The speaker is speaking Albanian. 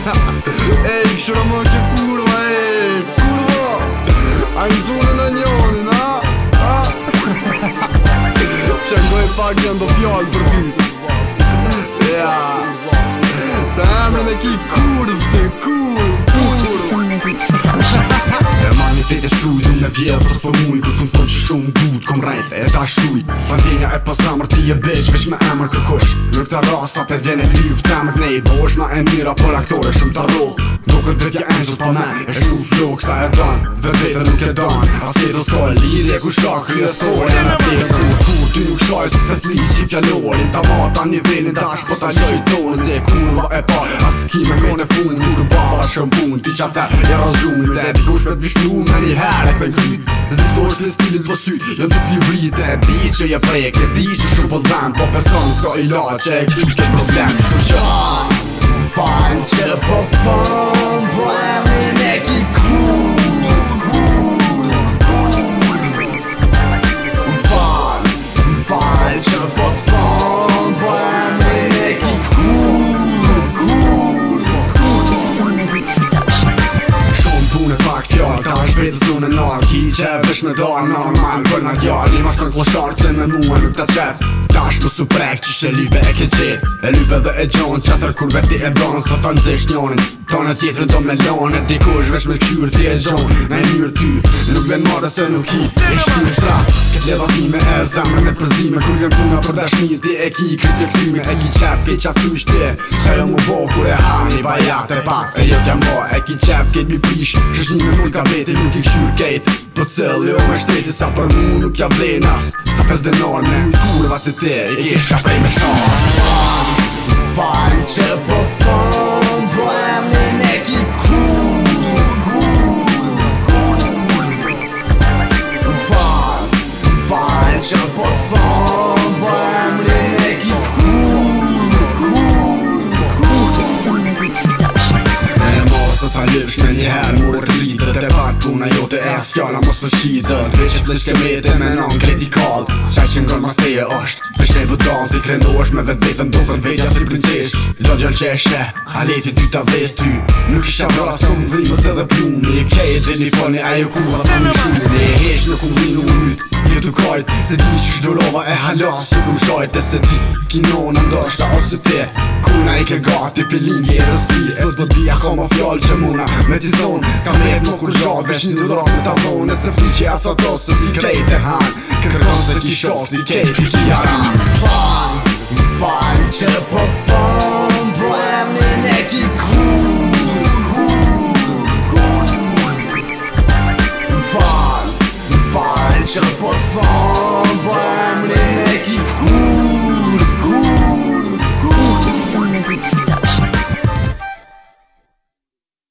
Ej, këshira më ke kurva, kurva. A në zonën e njonin, a? Që ngoj pak janë do fjallë për ty. Ja, se emrin e ki kurv të E mani fete shkrujt, unë me vjetë të për muj Kër këmë thonë që shumë gut, kom rejtë e ta shuj Pandinja e pas amër ti e beq, veç me emër kërkush Në këta rasa për vjen e lyp të emër nej Bo është ma e mira për aktore shumë të rog Do këtë vetja angel pa me, e shu flok sa e dan Vete nuk e dan, as jetë s'ka e lidhje ku shak kryesore E me vete kur ty nuk shaj se se fli që i fjallorin Ta mata nivelin tash po ta loj tonë Se kurva e par, as ki me kone fund Kur bala shëmpun, ti qater e razhumit e dikush me t'vishnu me një herë e këtën kryt Ziktosh për stilin për syt, jën të t'i vrite E di që je prek, e di që shumë po dhem Po person s'ka ila që e ki këtë problem Shtu që Fajn që po fëm Po emrin e ki Fajn që po t'fëm Po emrin e ki Ka është vetës unë e narë Ki që e vesh me darë normal për nga gjallë Një mashtër në klosharë që me mua nuk ta qep Ta është më suprek që shë lype e ke qet E lype dhe e gjonë qatër kur veti e banë Sa ta nëzesh njonin Tane tjetërën do me lane Dikush vesh me t'kyr ti e gjonë Me njërë ty Nuk ven marë se nuk hi E shty e shtrat Këtë levatime e zemre me përzime Kur jem puna për dashni ti e ki kryt e kryme E ki qep ke qatë tu ishte Qa jo mu bo kur e hani bajat e pak E jo t'jam bo e ki qep ke mi prish Shëshnime mund ka veti nuk i këshur kejt Po cëllë jo me shteti sa për mu nuk ja vlenas Sa 5 denar me mujt kurva që te I kisha prej me sharë Fajn që po fëm Po emrin e ki Fajn që po fëm Po emrin e ki Se ta livsh me njëherë mërë të rritët E pak puna jote e s'kjalla mos më shqitët Veq e flish ke mete me non kleti kall Qaj që ngërë mas teje është Vesh ne budal t'i krendosh me vet vetën Dokën vetja si princesh Gjall që e sheh A leti ty ta dhes ty Nuk isha vra s'kom dhimët edhe plumi E kejt dhe një foni ajo kurva ta një shumë E hesh nuk kom dhinu më myt Jetu kajt Se di që shdurova e halas Su kom shajt e se ti Kinona ndoshta ose te Kuna i ke gati pilin jerës ti E s'do dhja ka ma fjall që muna me t'i zonë Ska meret më kur zhak vesh një dhurat me t'a thonë E se fli që asa do se ti krejt e hanë Kërkon se ki shok ti kejt i ki jaran Fajn që po fëm Po emrin e ki Fajn që po t'fëm Po emrin e ki